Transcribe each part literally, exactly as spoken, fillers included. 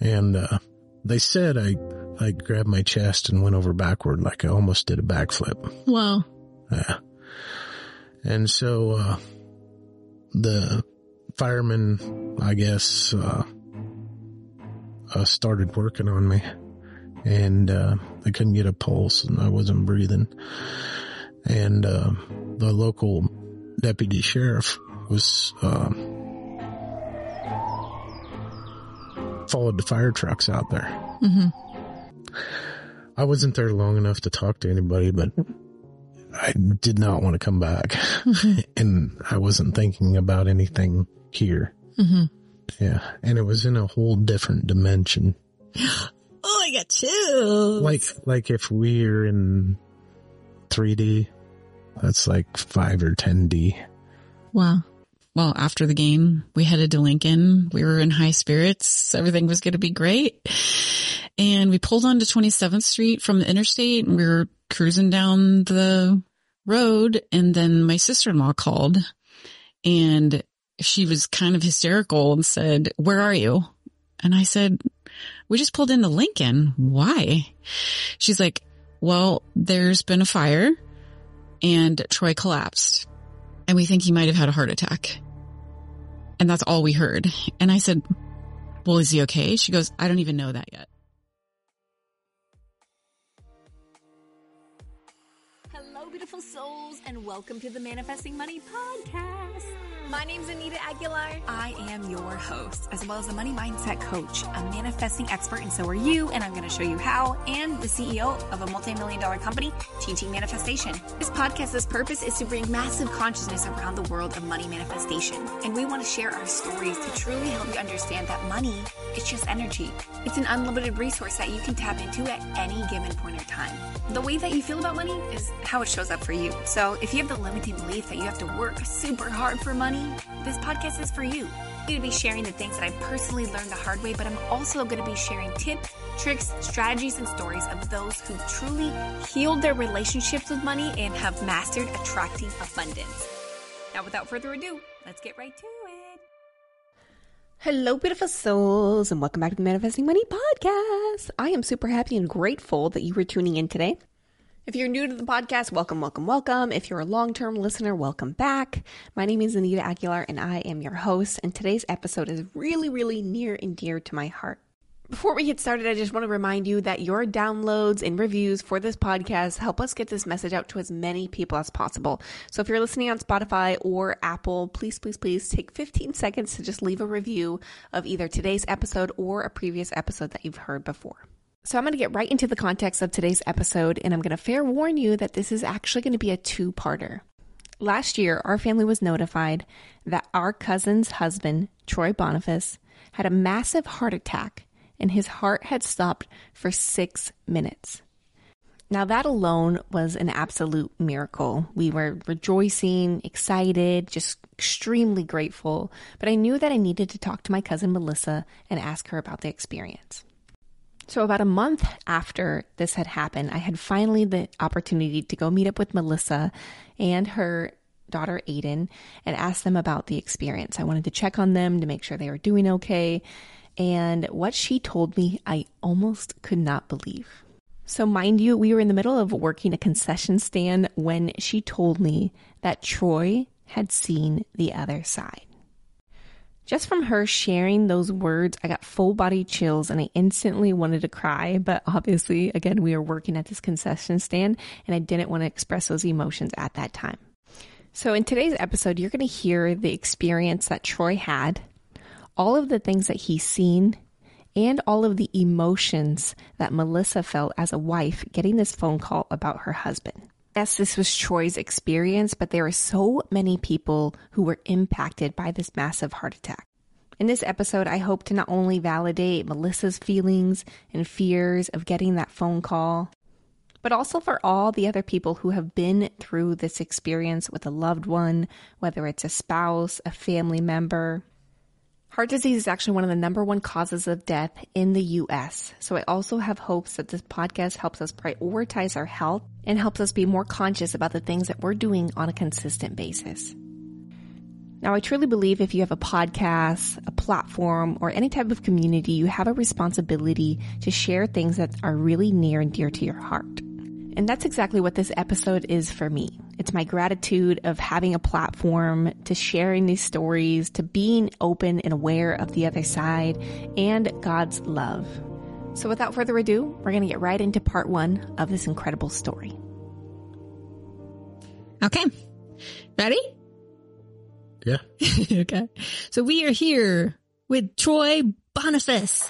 And, uh, they said I, I grabbed my chest and went over backward like I almost did a backflip. Wow. Yeah. And so, uh, the firemen, I guess, uh, uh, started working on me, and, uh, I couldn't get a pulse and I wasn't breathing. And, uh, the local deputy sheriff was, uh, followed the fire trucks out there. Mm-hmm. I wasn't there long enough to talk to anybody, but I did not want to come back. Mm-hmm. And I wasn't thinking about anything here. Mm-hmm. Yeah. And it was in a whole different dimension. Oh, I got chills. Like, like if we're in three D, that's like five or ten D. Wow. Well, after the game, we headed to Lincoln. We were in high spirits. Everything was going to be great. And we pulled onto twenty-seventh Street from the interstate, and we were cruising down the road. And then my sister-in-law called, and she was kind of hysterical and said, "Where are you?" And I said, "We just pulled into Lincoln." "Why?" She's like, "Well, there's been a fire and Troy collapsed, and we think he might have had a heart attack." And that's all we heard. And I said, "Well, is he okay?" She goes, "I don't even know that yet." Hello, beautiful souls, and welcome to the Manifesting Money Podcast. My name's Anita Aguilar. I am your host, as well as a money mindset coach, a manifesting expert, and so are you, and I'm going to show you how, and the C E O of a multi-million dollar company teaching manifestation. This podcast's purpose is to bring massive consciousness around the world of money manifestation, and we want to share our stories to truly help you understand that money is just energy. It's an unlimited resource that you can tap into at any given point or time. The way that you feel about money is how it shows up for you. So if you have the limiting belief that you have to work super hard for money, this podcast is for you. I'm going to be sharing the things that I personally learned the hard way, but I'm also going to be sharing tips, tricks, strategies, and stories of those who truly healed their relationships with money and have mastered attracting abundance. Now, without further ado, let's get right to it. Hello, beautiful souls, and welcome back to the Manifesting Money Podcast. I am super happy and grateful that you were tuning in today. If you're new to the podcast, welcome, welcome, welcome. If you're a long-term listener, welcome back. My name is Anita Aguilar, and I am your host, and today's episode is really, really near and dear to my heart. Before we get started, I just want to remind you that your downloads and reviews for this podcast help us get this message out to as many people as possible. So if you're listening on Spotify or Apple, please, please, please take fifteen seconds to just leave a review of either today's episode or a previous episode that you've heard before. So I'm going to get right into the context of today's episode, and I'm going to fair warn you that this is actually going to be a two-parter. Last year, our family was notified that our cousin's husband, Troy Boniface, had a massive heart attack, and his heart had stopped for six minutes. Now, that alone was an absolute miracle. We were rejoicing, excited, just extremely grateful, but I knew that I needed to talk to my cousin Melissa and ask her about the experience. So about a month after this had happened, I had finally the opportunity to go meet up with Melissa and her daughter Aiden and ask them about the experience. I wanted to check on them to make sure they were doing okay. And what she told me, I almost could not believe. So mind you, we were in the middle of working a concession stand when she told me that Troy had seen the other side. Just from her sharing those words, I got full body chills and I instantly wanted to cry. But obviously, again, we were working at this concession stand and I didn't want to express those emotions at that time. So in today's episode, you're going to hear the experience that Troy had, all of the things that he's seen, and all of the emotions that Melissa felt as a wife getting this phone call about her husband. Yes, this was Troy's experience, but there are so many people who were impacted by this massive heart attack. In this episode, I hope to not only validate Melissa's feelings and fears of getting that phone call, but also for all the other people who have been through this experience with a loved one, whether it's a spouse, a family member. Heart disease is actually one of the number one causes of death in the U S. So I also have hopes that this podcast helps us prioritize our health and helps us be more conscious about the things that we're doing on a consistent basis. Now, I truly believe if you have a podcast, a platform, or any type of community, you have a responsibility to share things that are really near and dear to your heart. And that's exactly what this episode is for me. It's my gratitude of having a platform, to sharing these stories, to being open and aware of the other side, and God's love. So without further ado, we're going to get right into part one of this incredible story. Okay. Ready? Yeah. Okay. So we are here with Troy Boniface.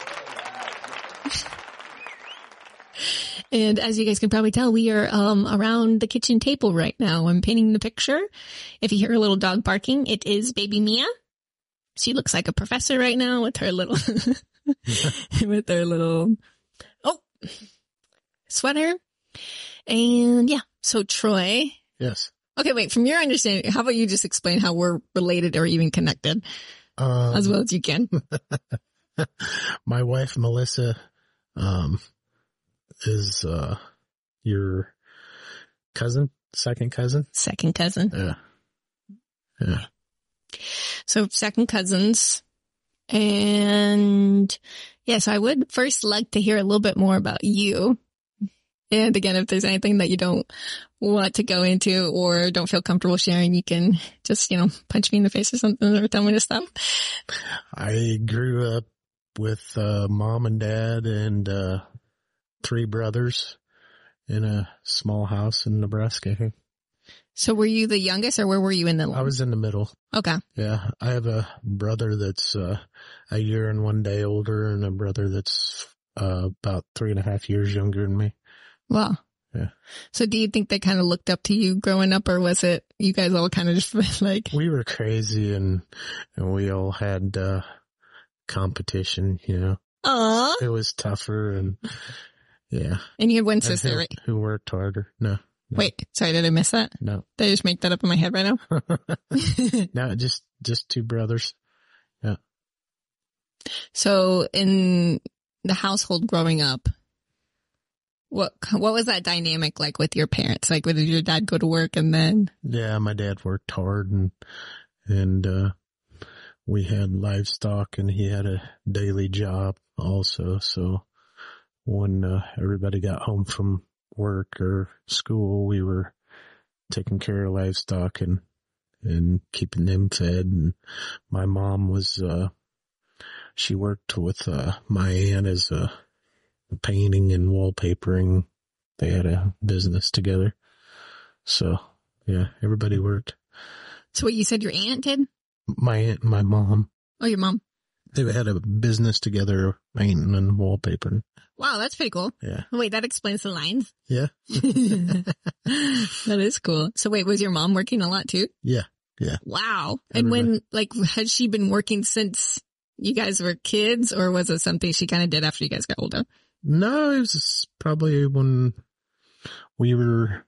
And as you guys can probably tell, we are um around the kitchen table right now. I'm painting the picture. If you hear a little dog barking, it is baby Mia. She looks like a professor right now with her little with her little oh sweater. And yeah, so Troy. Yes. Okay, wait, from your understanding, how about you just explain how we're related or even connected Um, as well as you can? My wife, Melissa, um, is, uh, your cousin, second cousin. Second cousin. Yeah. Yeah. So second cousins. And yes, I would first like to hear a little bit more about you. And again, if there's anything that you don't want to go into or don't feel comfortable sharing, you can just, you know, punch me in the face or something or tell me to stop. I grew up with, uh, mom and dad and, uh, three brothers in a small house in Nebraska. So were you the youngest or where were you in the line? I was in the middle. Okay. Yeah. I have a brother that's, uh, a year and one day older and a brother that's, uh, about three and a half years younger than me. Well, yeah. So do you think they kind of looked up to you growing up, or was it you guys all kind of just like? We were crazy and, and we all had, uh, competition, you know. Aw. It was tougher and yeah. And you had one And sister, who, right? who worked harder. No. no Wait, sorry, did I miss that? No. Did I just make that up in my head right now? No, just, just two brothers. Yeah. So in the household growing up, what what was that dynamic like with your parents? Like, did your dad go to work and then? Yeah, my dad worked hard and, and, uh, we had livestock and he had a daily job also. So when, uh, everybody got home from work or school, we were taking care of livestock and, and keeping them fed. And my mom was, uh, she worked with, uh, my aunt as a, painting and wallpapering. They had a business together. So yeah, everybody worked. So what you said your aunt did? My aunt and my mom. Oh, your mom. They had a business together, painting and wallpapering. Wow, that's pretty cool. Yeah. Wait, that explains the lines. Yeah. That is cool. So wait, was your mom working a lot too? Yeah. Yeah. Wow. And when, like, had she been working since you guys were kids, or was it something she kind of did after you guys got older? No, it was probably when we were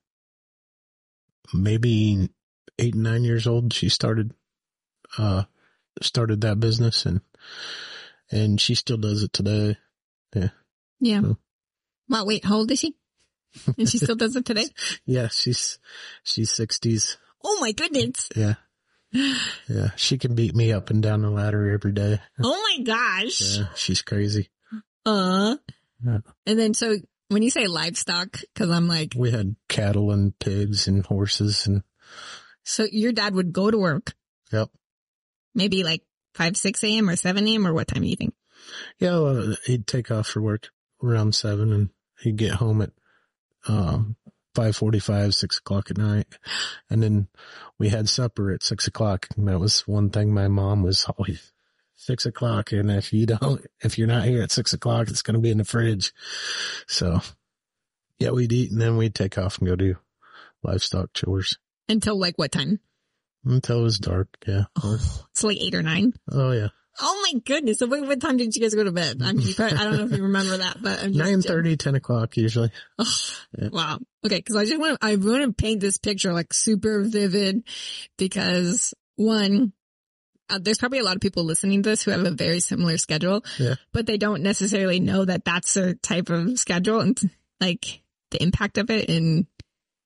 maybe eight, nine years old. She started, uh, started that business and, and she still does it today. Yeah. Yeah. So. Wow, wait, how old is she? And she still does it today? Yeah, she's, she's sixties. Oh my goodness. Yeah. Yeah. She can beat me up and down the ladder every day. Oh my gosh. Yeah. She's crazy. Uh, Yeah. and then so when you say livestock, cause I'm like, We had cattle and pigs and horses and. so your dad would go to work Yep. maybe like five, six a.m. or seven a.m. or what time do you think? Yeah. Well, he'd take off for work around seven and he'd get home at, um, five forty-five, six o'clock at night. And then we had supper at six o'clock. And that was one thing my mom was always six o'clock. And if you don't, if you're not here at six o'clock, it's going to be in the fridge. So yeah, we'd eat and then we'd take off and go do livestock chores. Until like what time? Until it was dark. Yeah. Oh, it's like eight or nine. Oh yeah. Oh my goodness. So what, what time did you guys go to bed? I mean, you probably, I don't know if you remember that, but I'm just, nine thirty, ten o'clock usually. Oh, Yeah. wow. Okay. Cause I just want to, I want to paint this picture like super vivid because one, uh, there's probably a lot of people listening to this who have a very similar schedule, Yeah. but they don't necessarily know that that's their type of schedule and like the impact of it. And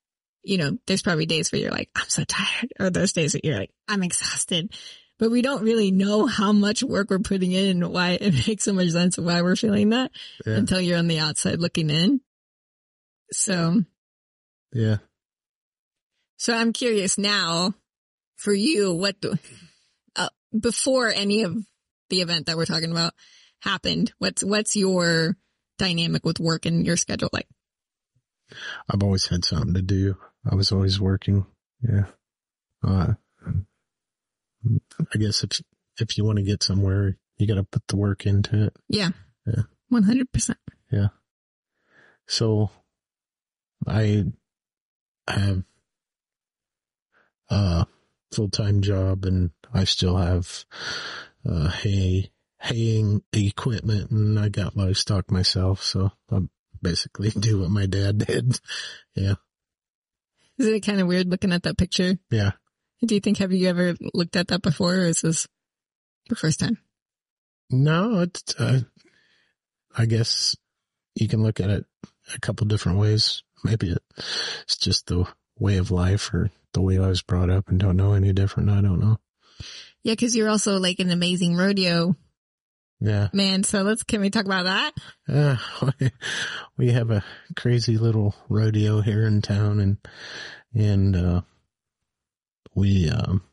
you know, there's probably days where you're like, I'm so tired, or those days that you're like, I'm exhausted, but we don't really know how much work we're putting in and why it makes so much sense of why we're feeling that Yeah. until you're on the outside looking in. So, Yeah. so I'm curious now for you, what do, uh, before any of the event that we're talking about happened, what's, what's your dynamic with work and your schedule like? I've always had something to do. I was always working. Yeah. Uh, I guess if, if you want to get somewhere, you got to put the work into it. Yeah. Yeah. one hundred percent. Yeah. So I have a full-time job, and I still have uh, hay, haying equipment, and I got livestock myself. So I basically do what my dad did. Yeah. Is it kind of weird looking at that picture? Yeah. Do you think, have you ever looked at that before, or is this your first time? No, it's, uh, I guess you can look at it a couple different ways. Maybe it, it's just the way of life or the way I was brought up and don't know any different. I don't know. Yeah, because you're also like an amazing rodeo Yeah. man. So let's, can we talk about that? Uh, we have a crazy little rodeo here in town, and, and, uh, we, um,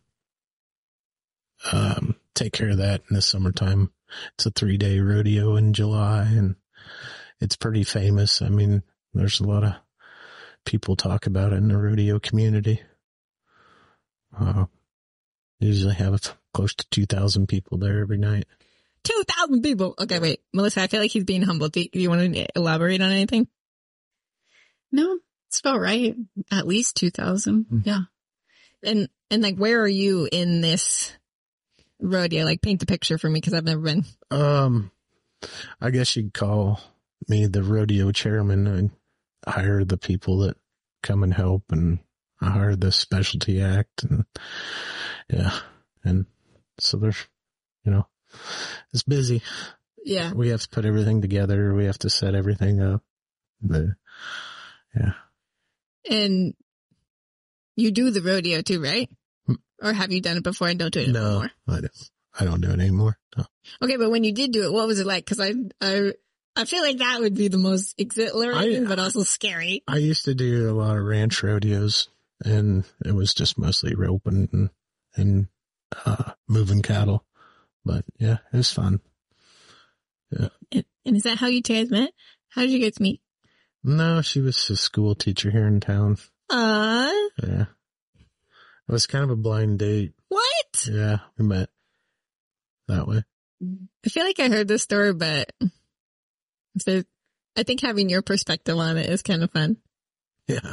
um, take care of that in the summertime. It's a three day rodeo in July, and it's pretty famous. I mean, there's a lot of people talk about it in the rodeo community. Uh, usually have close to two thousand people there every night. two thousand people. Okay, wait. Melissa, I feel like he's being humble. Do you, do you want to elaborate on anything? No, it's about right. At least two thousand. Mm. Yeah. And, and like, where are you in this rodeo? Like, paint the picture for me, because I've never been. Um, I guess you'd call me the rodeo chairman. I hire the people that come and help, and I hire the specialty act, and yeah. And so there's, you know, it's busy. Yeah. We have to put everything together. We have to set everything up. The, yeah. And you do the rodeo too, right? Hmm. Or have you done it before and don't do it No, anymore? I don't, I don't do it anymore. No. Okay, but when you did do it, what was it like? Because I, I, I feel like that would be the most exhilarating, I- but also scary. I used to do a lot of ranch rodeos, and it was just mostly roping and, and, uh, moving cattle. But yeah, it was fun. Yeah. And, and is that how you guys met? How did you guys meet? No, she was a school teacher here in town. Uh, Yeah. It was kind of a blind date. what? Yeah, we met that way. I feel like I heard this story, but so I think having your perspective on it is kind of fun. Yeah.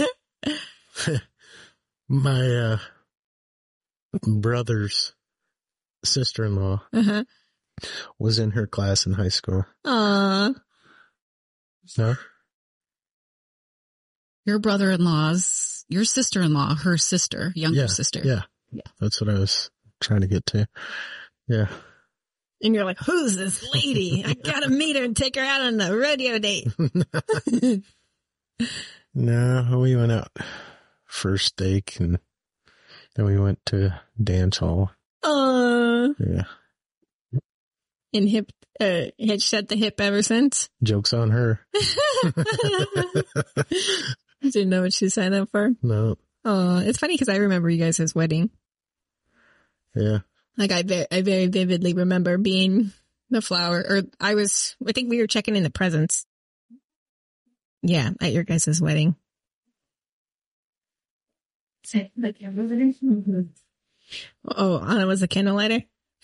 My, uh, brother's sister-in-law Uh-huh. was in her class in high school. Aw. No? Your brother-in-law's, your sister-in-law, her sister, younger Yeah, sister. Yeah. Yeah. That's what I was trying to get to. Yeah. And you're like, who's this lady? I gotta meet her and take her out on a rodeo date. No, we went out for steak, and then we went to dance hall. Aw. Yeah. And hip, uh, hitched at the hip ever since. Joke's on her. Didn't know what she signed up for. No. Oh, it's funny because I remember you guys' wedding. Yeah. Like I very, I very vividly remember being the flower, or I was, I think we were checking in the presents. Yeah, at your guys' wedding. Oh, Anna was a candle lighter.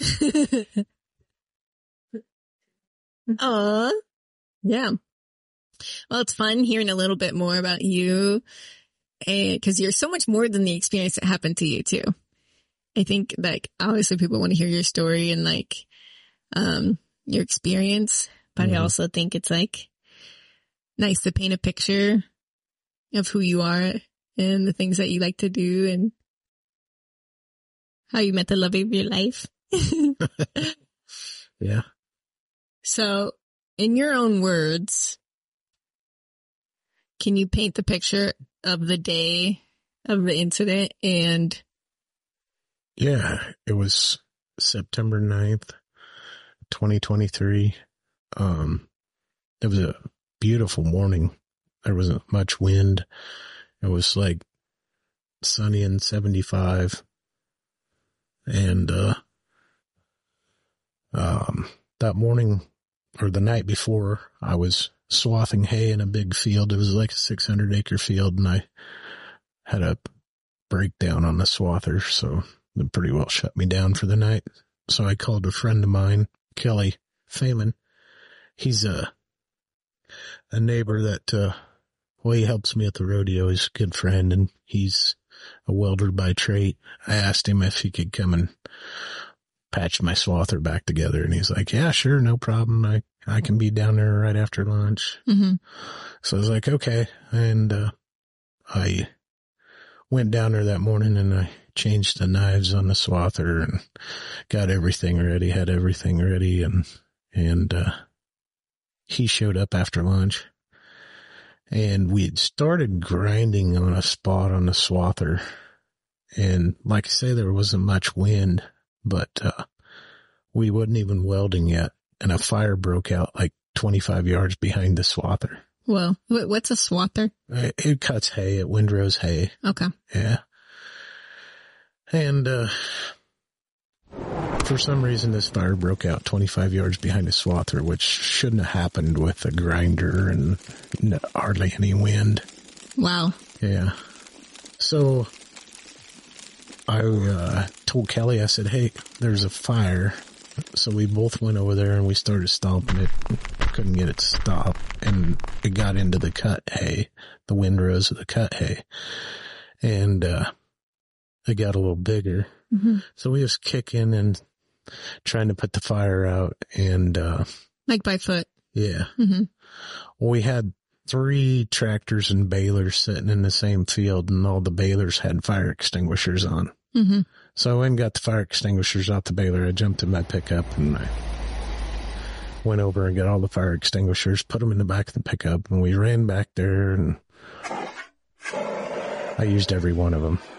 Aw. Yeah. Well, it's fun hearing a little bit more about you, because you're so much more than the experience that happened to you too. I think like obviously people want to hear your story and like um your experience, but Mhm. I also think it's like nice to paint a picture of who you are and the things that you like to do and how you met the love of your life. Yeah. So, in your own words, can you paint the picture of the day of the incident? And yeah, it was September ninth, twenty twenty-three. Um, it was a beautiful morning. There wasn't much wind. It was like sunny and seventy-five. And, uh, um, that morning or the night before, I was swathing hay in a big field. It was like a six hundred acre field, and I had a breakdown on the swather, so it pretty well shut me down for the night. So I called a friend of mine, Kelly Feynman. He's a, a neighbor that, uh, well, he helps me at the rodeo. He's a good friend, and he's a welder by trade. I asked him if he could come and patch my swather back together, and he's like, yeah, sure, no problem. I, I can be down there right after lunch. mm-hmm. So I was like, okay. And, uh, I went down there that morning and I changed the knives on the swather and got everything ready, had everything ready. And, and, uh, he showed up after lunch, and we had started grinding on a spot on the swather. And like I say, there wasn't much wind, but, uh, we wasn't even welding yet. And a fire broke out like twenty-five yards behind the swather. Well, what's a swather? It, it cuts hay. It windrows hay. Okay. Yeah. And, uh, for some reason this fire broke out twenty-five yards behind the swather, which shouldn't have happened with a grinder and hardly any wind. Wow. Yeah. So I, uh, told Kelly, I said, hey, there's a fire. So we both went over there and we started stomping it. Couldn't get it to stop. And it got into the cut hay, the windrows of the cut hay. And, uh, it got a little bigger. Mm-hmm. So we was kicking and trying to put the fire out. And, uh, like by foot. Yeah. Mm-hmm. Well, we had three tractors and balers sitting in the same field, and all the balers had fire extinguishers on. Mm-hmm. So I went and got the fire extinguishers out the baler. I jumped in my pickup and I went over and got all the fire extinguishers, put them in the back of the pickup, and we ran back there, and I used every one of them.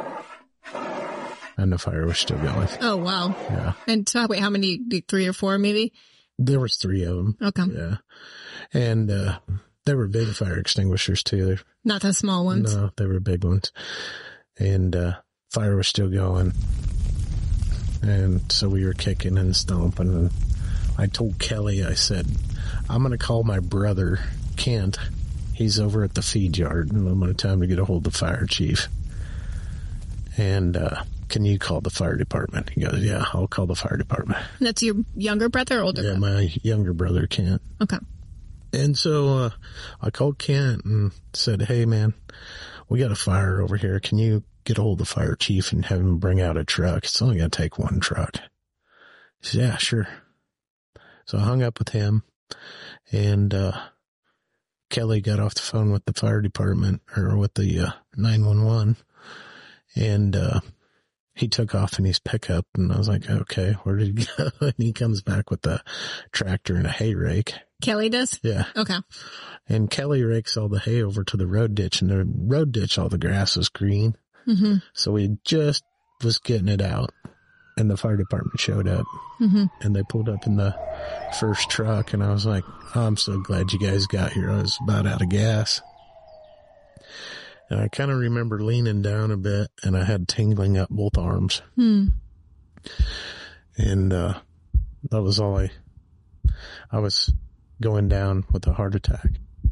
And the fire was still going. Oh, wow. Yeah. And so, wait, how many? Three or four, maybe? There was three of them. Okay. Yeah. And, uh, they were big fire extinguishers too. They're, Not the small ones? No, they were big ones. And, uh, fire was still going. And so we were kicking and stomping, and I told Kelly, I said, I'm going to call my brother, Kent. He's over at the feed yard, and I'm going to tell him to get a hold of the fire chief. And, uh, can you call the fire department? He goes, yeah, I'll call the fire department. That's your younger brother or older Yeah, brother? my younger brother, Kent. Okay. And so, uh, I called Kent and said, hey man, we got a fire over here. Can you get a hold of the fire chief and have him bring out a truck? It's only going to take one truck. He said, yeah, sure. So I hung up with him, and, uh, Kelly got off the phone with the fire department, or with the, uh, nine one one, and, uh, he took off in his pickup, and I was like, okay, where did he go? And he comes back with a tractor and a hay rake. Kelly does? Yeah. Okay. And Kelly rakes all the hay over to the road ditch, and the road ditch, all the grass was green. Mm-hmm. So we just was getting it out, and the fire department showed up, mm-hmm. and they pulled up in the first truck, and I was like, oh, I'm so glad you guys got here. I was about out of gas. And I kind of remember leaning down a bit, and I had tingling up both arms. Hmm. And, uh, that was all I, I was going down with a heart attack.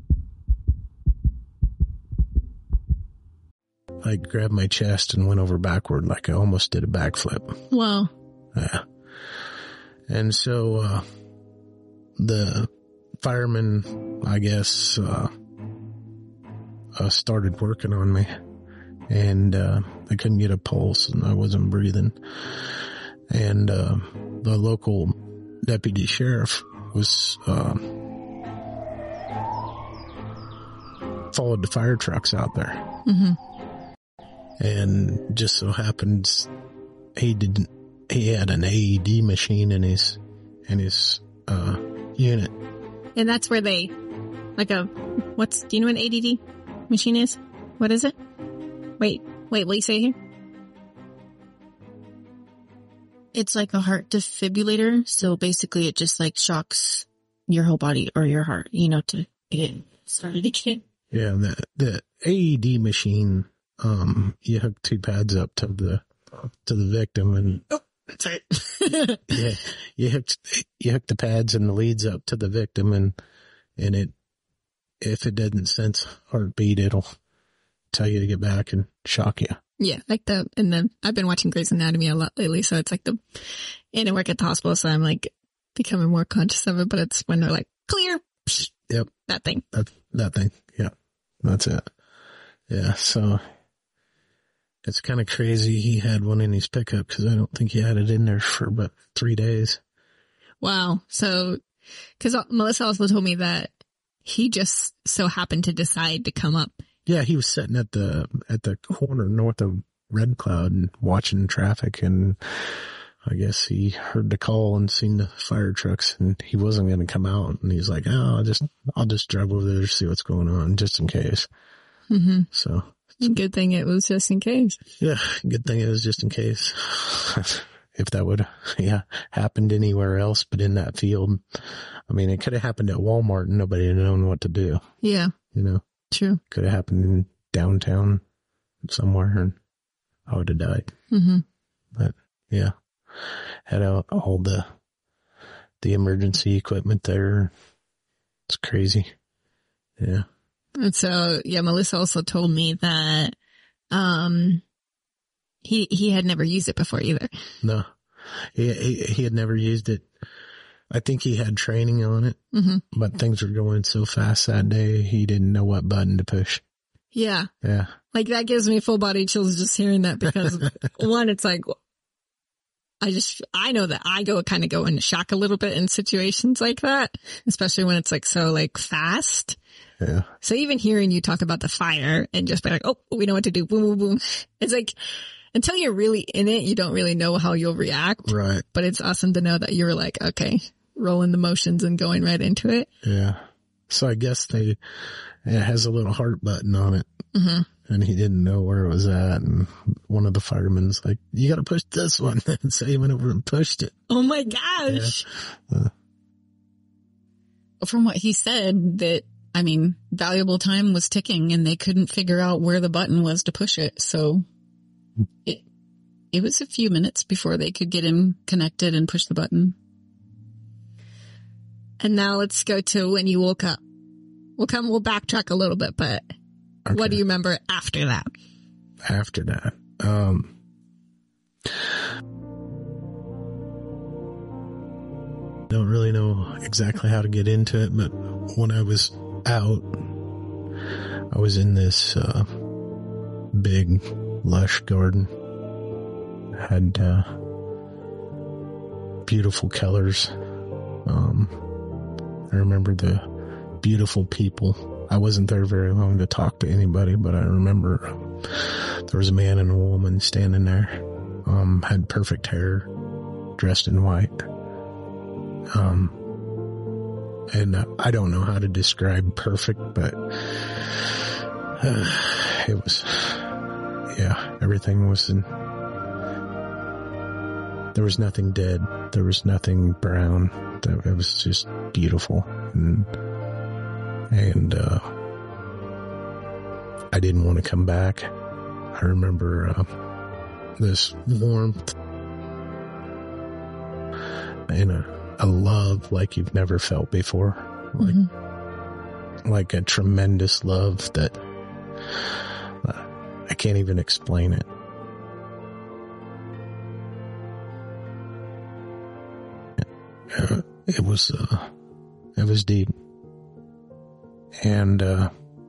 I grabbed my chest and went over backward like I almost did a backflip. Wow. Yeah. And so, uh, the fireman, I guess, uh, uh, started working on me, and, uh, I couldn't get a pulse, and I wasn't breathing. And, uh, the local deputy sheriff was, uh, followed the fire trucks out there. Mm-hmm. And just so happens he didn't, he had an A E D machine in his, in his, uh, unit. And that's where they, like a, what's, do you know what an A D D machine is? What is it? Wait, wait, what do you say here? It's like a heart defibrillator. So basically it just like shocks your whole body or your heart, you know, to get started again. Yeah, the the A E D machine, um, you hook two pads up to the to the victim, and oh, that's right. yeah, you hook you hook the pads and the leads up to the victim, and and it if it doesn't sense heartbeat, it'll tell you to get back and shock you. Yeah, like the, and then I've been watching Grey's Anatomy a lot lately, so it's like the, and I work at the hospital, so I'm like becoming more conscious of it, but it's when they're like, clear. Psh, yep. That thing. That, that thing. Yeah. That's it. Yeah. So it's kind of crazy. He had one in his pickup because I don't think he had it in there for about three days. Wow. So, cause Melissa also told me that he just so happened to decide to come up. Yeah, he was sitting at the at the corner north of Red Cloud and watching traffic, and I guess he heard the call and seen the fire trucks, and he wasn't going to come out, and he's like, "Oh, I'll just I'll just drive over there to see what's going on, just in case." Mm-hmm. So, good thing it was just in case. Yeah, good thing it was just in case. If that would, yeah, happened anywhere else but in that field, I mean, it could have happened at Walmart and nobody had known what to do. Yeah, you know. True. Could have happened in downtown somewhere and I would have died. Mm-hmm. But yeah, had all, all the, the emergency equipment there. It's crazy. Yeah. And so, yeah, Melissa also told me that, um, he, he had never used it before either. No, he, he, he had never used it. I think he had training on it, mm-hmm. but things were going so fast that day, he didn't know what button to push. Yeah. Yeah. Like that gives me full body chills just hearing that because one, it's like, I just, I know that I go kind of go into shock a little bit in situations like that, especially when it's like so like fast. Yeah. So even hearing you talk about the fire and just be like, oh, we know what to do. Boom, boom, boom. It's like, until you're really in it, you don't really know how you'll react. Right. But it's awesome to know that you were like, okay, rolling the motions and going right into it. Yeah. So I guess they, it has a little heart button on it. Mm-hmm. And he didn't know where it was at. And one of the firemen's like, you got to push this one. And so he went over and pushed it. Oh my gosh. Yeah. Uh, From what he said, that, I mean, valuable time was ticking and they couldn't figure out where the button was to push it. So it, it was a few minutes before they could get him connected and push the button. And now let's go to when you woke up. We'll come, we'll backtrack a little bit, but okay. What do you remember after that? After that, um, don't really know exactly how to get into it, but when I was out, I was in this, uh, big, lush garden. Had, uh, beautiful colors. Um, I remember the beautiful people. I wasn't there very long to talk to anybody, but I remember um, there was a man and a woman standing there, um, had perfect hair, dressed in white. Um, and uh, I don't know how to describe perfect, but uh, it was, yeah, everything was in, there was nothing dead. There was nothing brown. It was just beautiful. And, and, uh, I didn't want to come back. I remember, uh, this warmth and a, a love like you've never felt before. Like, mm-hmm. like a tremendous love that uh, I can't even explain it. Uh, it was, uh, it was deep. And, uh,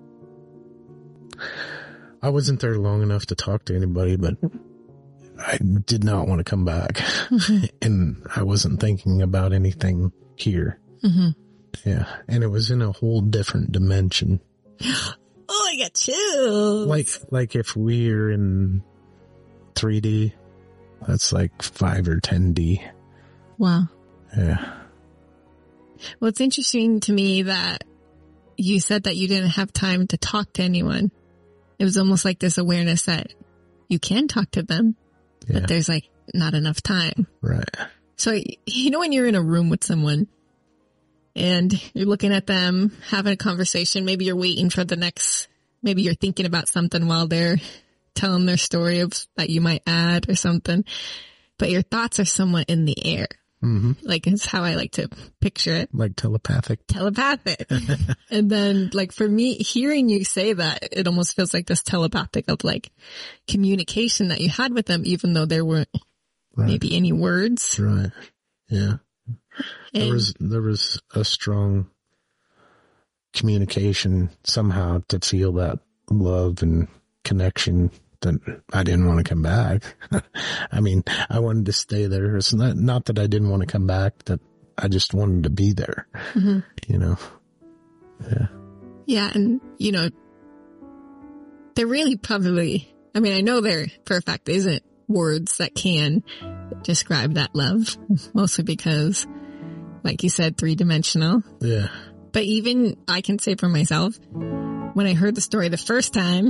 I wasn't there long enough to talk to anybody, but I did not want to come back. Mm-hmm. And I wasn't thinking about anything here. Mm-hmm. Yeah. And it was in a whole different dimension. Oh, I got chills. Like, like if we're in three D, that's like five or ten D. Wow. Yeah. Well, it's interesting to me that you said that you didn't have time to talk to anyone. it was almost like this awareness that you can talk to them, Yeah. but there's like not enough time. Right. So, you know, when you're in a room with someone and you're looking at them, having a conversation, maybe you're waiting for the next, maybe you're thinking about something while they're telling their story of that you might add or something, but your thoughts are somewhat in the air. Mm-hmm. Like, it's how I like to picture it. Like telepathic. Telepathic. And then, like, for me, hearing you say that, it almost feels like this telepathic of like communication that you had with them, even though there weren't Right. maybe any words. Right. Yeah. There And- was, there was a strong communication somehow to feel that love and connection that I didn't want to come back. I mean, I wanted to stay there. It's not, not that I didn't want to come back, that I just wanted to be there, Mhm. you know? Yeah. Yeah, and, you know, there really probably, I mean, I know there for a fact isn't words that can describe that love, mostly because, like you said, three-dimensional. Yeah. But even I can say for myself, when I heard the story the first time,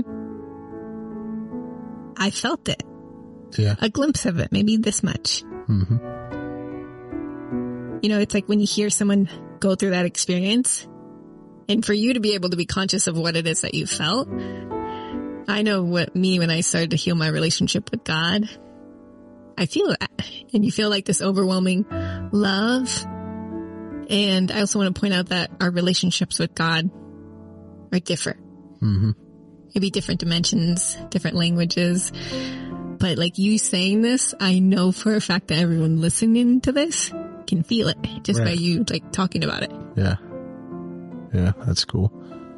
I felt it. Yeah. A glimpse of it, maybe this much. Mm-hmm. You know, it's like when you hear someone go through that experience, and for you to be able to be conscious of what it is that you felt. I know what me, when I started to heal my relationship with God, I feel that. And you feel like this overwhelming love. And I also want to point out that our relationships with God are different. Mm-hmm. Maybe different dimensions, different languages. But like you saying this, I know for a fact that everyone listening to this can feel it just by Right. you like talking about it. Yeah. Yeah. That's cool.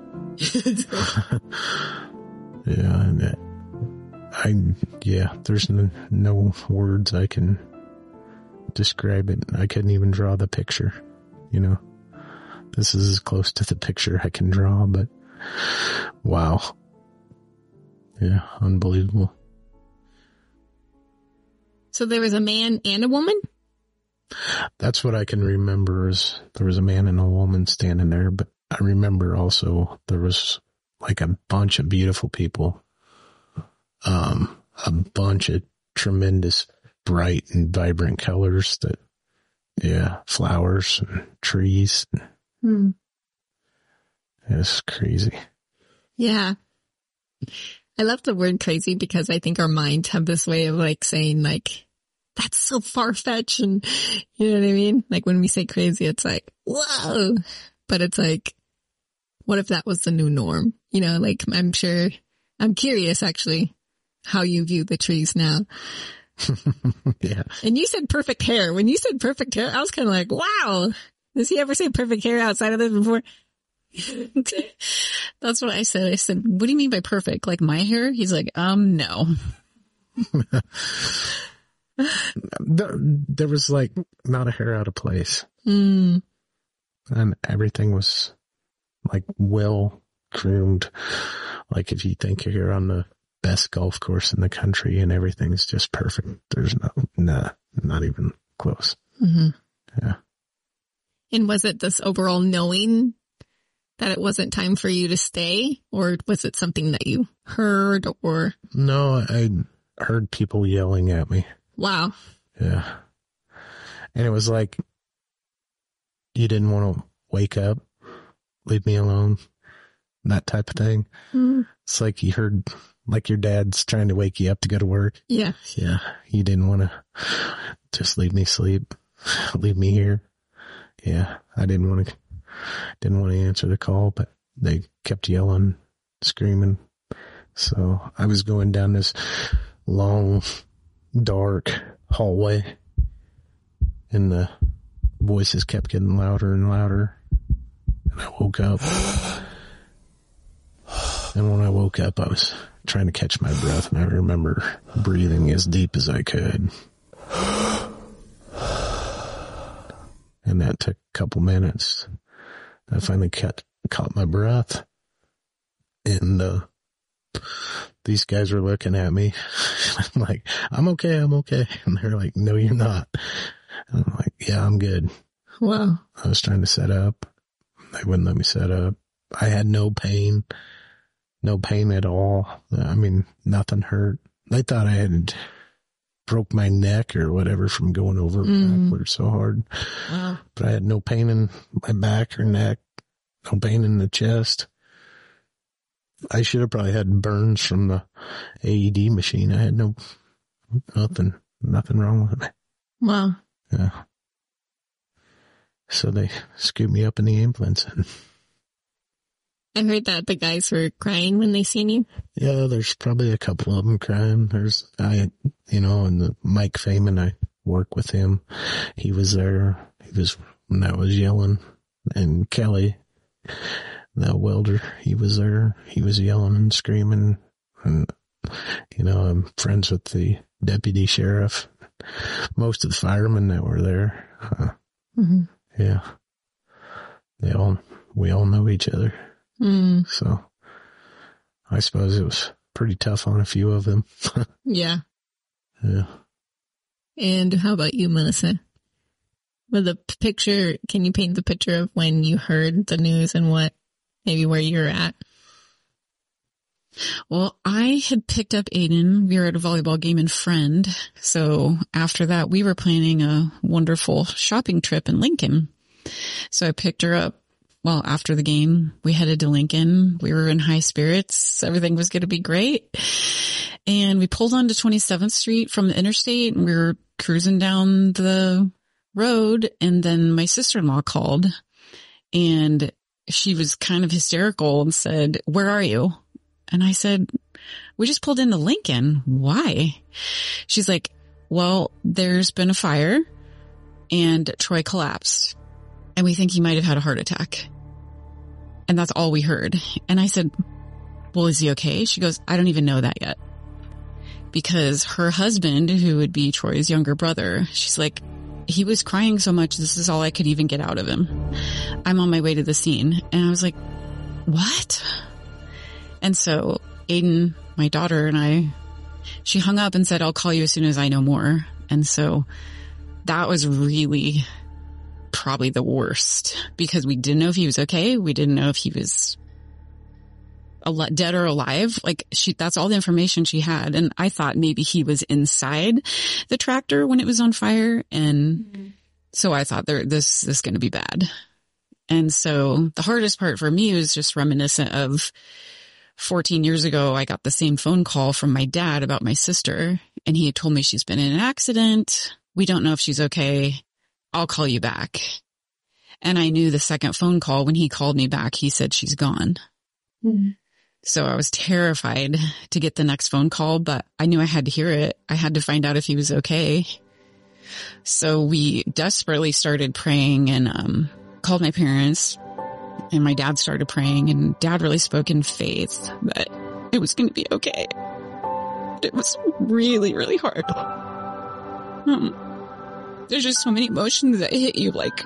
Yeah. And it, I, yeah, there's no, no words I can describe it. I couldn't even draw the picture, you know. This is as close to the picture I can draw, but wow. Yeah, unbelievable. So there was a man and a woman? That's what I can remember is there was a man and a woman standing there, but I remember also there was like a bunch of beautiful people. Um, a bunch of tremendous bright and vibrant colors that, yeah, flowers and trees. Hmm. It's crazy. Yeah. I love the word crazy because I think our minds have this way of like saying like, that's so far-fetched, and you know what I mean? Like when we say crazy, it's like, whoa, but it's like, what if that was the new norm? You know, like I'm sure, I'm curious actually how you view the trees now. Yeah. And you said perfect hair. When you said perfect hair, I was kind of like, wow, does he ever say perfect hair outside of this before? That's what I said. I said, what do you mean by perfect? Like my hair? He's like, um, no. There, there was like not a hair out of place. Mm. And everything was like well groomed. Like if you think you're on the best golf course in the country and everything's just perfect, there's no, nah, not even close. Mm-hmm. Yeah. And was it this overall knowing that it wasn't time for you to stay, or was it something that you heard, or? No, I heard people yelling at me. Wow. Yeah. And it was like, you didn't want to wake up, leave me alone, that type of thing. Mm. It's like you heard, like your dad's trying to wake you up to go to work. Yeah. Yeah. You didn't want to just leave me sleep, leave me here. Yeah. I didn't want to, didn't want to answer the call, but they kept yelling, screaming. So I was going down this long, dark hallway, and the voices kept getting louder and louder, and I woke up. And when I woke up, I was trying to catch my breath, and I remember breathing as deep as I could. And that took a couple minutes. I finally caught, caught my breath, and uh, these guys were looking at me. I'm like, I'm okay, I'm okay. And they're like, no, you're not. And I'm like, yeah, I'm good. Wow. I was trying to set up. They wouldn't let me set up. I had no pain. no pain at all. I mean, nothing hurt. They thought I had broke my neck or whatever from going over Mm. backwards so hard. Wow. But I had no pain in my back or neck, no pain in the chest. I should have probably had burns from the A E D machine. I had no, nothing, nothing wrong with me. Wow. Yeah. So they scooped me up in the ambulance. I heard that the guys were crying when they seen you. Yeah, there's probably a couple of them crying. There's, I, you know, and the Mike Feynman, I work with him. He was there. He was, when I was yelling. And Kelly, the welder, he was there. He was yelling and screaming. And, you know, I'm friends with the deputy sheriff. Most of the firemen that were there. Uh, Mm-hmm. yeah. They all, we all know each other. Mm. So I suppose it was pretty tough on a few of them. Yeah. Yeah. And how about you, Melissa? With the p- picture, can you paint the picture of when you heard the news and what, maybe where you're at? Well, I had picked up Aiden. We were at a volleyball game in Friend. So after that, we were planning a wonderful shopping trip in Lincoln. So I picked her up. Well, after the game, we headed to Lincoln. We were in high spirits. Everything was going to be great. And we pulled onto twenty-seventh Street from the interstate, and we were cruising down the road. And then my sister-in-law called, and she was kind of hysterical and said, "Where are you?" And I said, "We just pulled into Lincoln. Why?" She's like, "Well, there's been a fire and Troy collapsed. And we think he might have had a heart attack." And that's all we heard. And I said, "Well, is he okay?" She goes, "I don't even know that yet." Because her husband, who would be Troy's younger brother, she's like, "He was crying so much, this is all I could even get out of him. I'm on my way to the scene." And I was like, "What?" And so Aiden, my daughter, and I, she hung up and said, "I'll call you as soon as I know more." And so that was really probably the worst, because we didn't know if he was okay. We didn't know if he was al- dead or alive. Like she, that's all the information she had. And I thought maybe he was inside the tractor when it was on fire. And mm-hmm. so I thought there, this, this is going to be bad. And so the hardest part for me was just reminiscent of fourteen years ago. I got the same phone call from my dad about my sister, and he had told me she's been in an accident. We don't know if she's okay. I'll call you back. And I knew the second phone call, when he called me back, he said she's gone. Mm-hmm. So I was terrified to get the next phone call, but I knew I had to hear it. I had to find out if he was okay. So we desperately started praying, and um, called my parents, and my dad started praying, and Dad really spoke in faith that it was going to be okay. It was really, really hard. Um, There's just so many emotions that hit you. Like,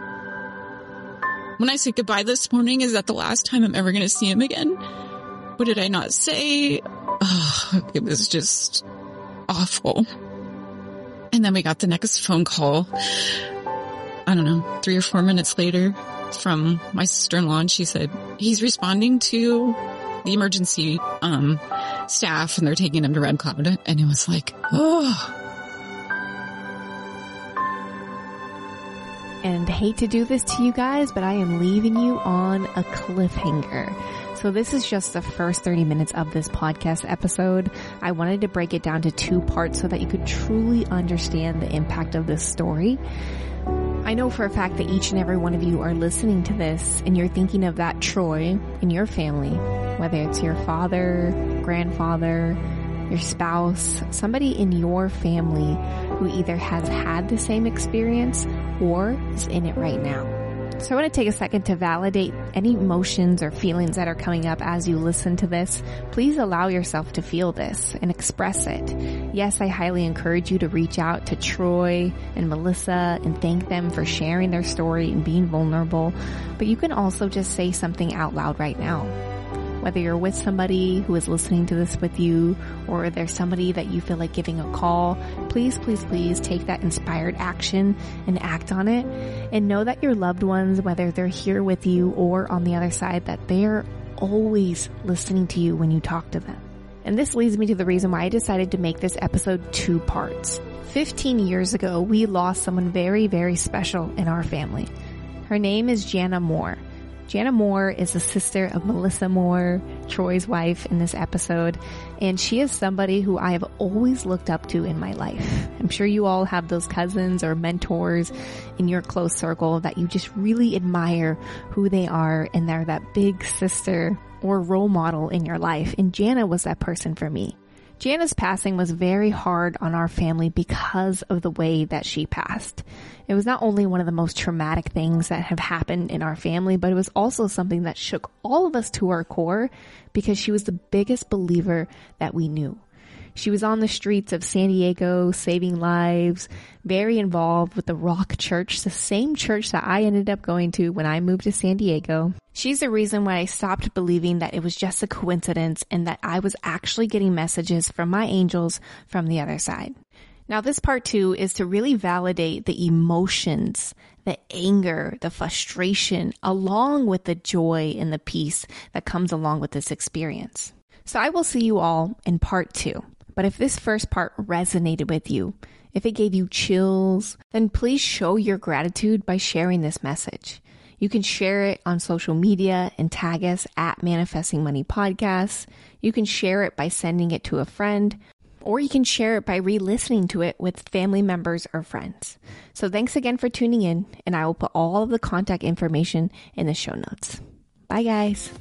when I said goodbye this morning, is that the last time I'm ever going to see him again? What did I not say? Oh, it was just awful. And then we got the next phone call, I don't know, three or four minutes later, from my sister-in-law, and she said, "He's responding to the emergency um staff, and they're taking him to Red Cloud." And it was like, oh. And hate to do this to you guys, but I am leaving you on a cliffhanger. So this is just the first thirty minutes of this podcast episode. I wanted to break it down to two parts so that you could truly understand the impact of this story. I know for a fact that each and every one of you are listening to this and you're thinking of that Troy in your family, whether it's your father, grandfather, your spouse, somebody in your family who either has had the same experience or is in it right now. So I want to take a second to validate any emotions or feelings that are coming up as you listen to this. Please allow yourself to feel this and express it. Yes, I highly encourage you to reach out to Troy and Melissa and thank them for sharing their story and being vulnerable. But you can also just say something out loud right now. Whether you're with somebody who is listening to this with you, or there's somebody that you feel like giving a call, please, please, please take that inspired action and act on it. And know that your loved ones, whether they're here with you or on the other side, that they're always listening to you when you talk to them. And this leads me to the reason why I decided to make this episode two parts. fifteen years ago, we lost someone very, very special in our family. Her name is Jana Moore. Jana Moore is the sister of Melissa Moore, Troy's wife in this episode, and she is somebody who I have always looked up to in my life. I'm sure you all have those cousins or mentors in your close circle that you just really admire who they are, and they're that big sister or role model in your life, and Jana was that person for me. Jana's passing was very hard on our family because of the way that she passed. It was not only one of the most traumatic things that have happened in our family, but it was also something that shook all of us to our core because she was the biggest believer that we knew. She was on the streets of San Diego, saving lives, very involved with the Rock Church, the same church that I ended up going to when I moved to San Diego. She's the reason why I stopped believing that it was just a coincidence and that I was actually getting messages from my angels from the other side. Now, this part two is to really validate the emotions, the anger, the frustration, along with the joy and the peace that comes along with this experience. So I will see you all in part two. But if this first part resonated with you, if it gave you chills, then please show your gratitude by sharing this message. You can share it on social media and tag us at Manifesting Money Podcast. You can share it by sending it to a friend, or you can share it by re-listening to it with family members or friends. So thanks again for tuning in, and I will put all of the contact information in the show notes. Bye, guys.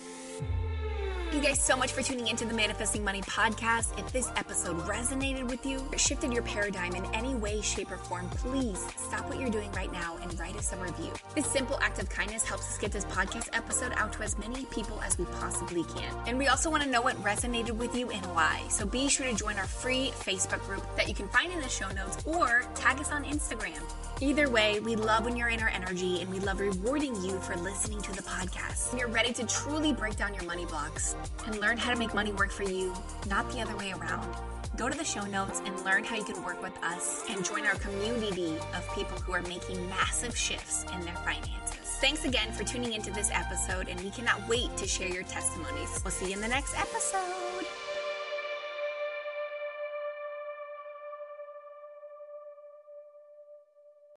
Thank you guys so much for tuning into the Manifesting Money Podcast. If this episode resonated with you, or shifted your paradigm in any way, shape, or form, please stop what you're doing right now and write us a review. This simple act of kindness helps us get this podcast episode out to as many people as we possibly can. And we also want to know what resonated with you and why. So be sure to join our free Facebook group that you can find in the show notes or tag us on Instagram. Either way, we love when you're in our energy and we love rewarding you for listening to the podcast. When you're ready to truly break down your money blocks and learn how to make money work for you, not the other way around, go to the show notes and learn how you can work with us and join our community of people who are making massive shifts in their finances. Thanks again for tuning into this episode, and we cannot wait to share your testimonies. We'll see you in the next episode.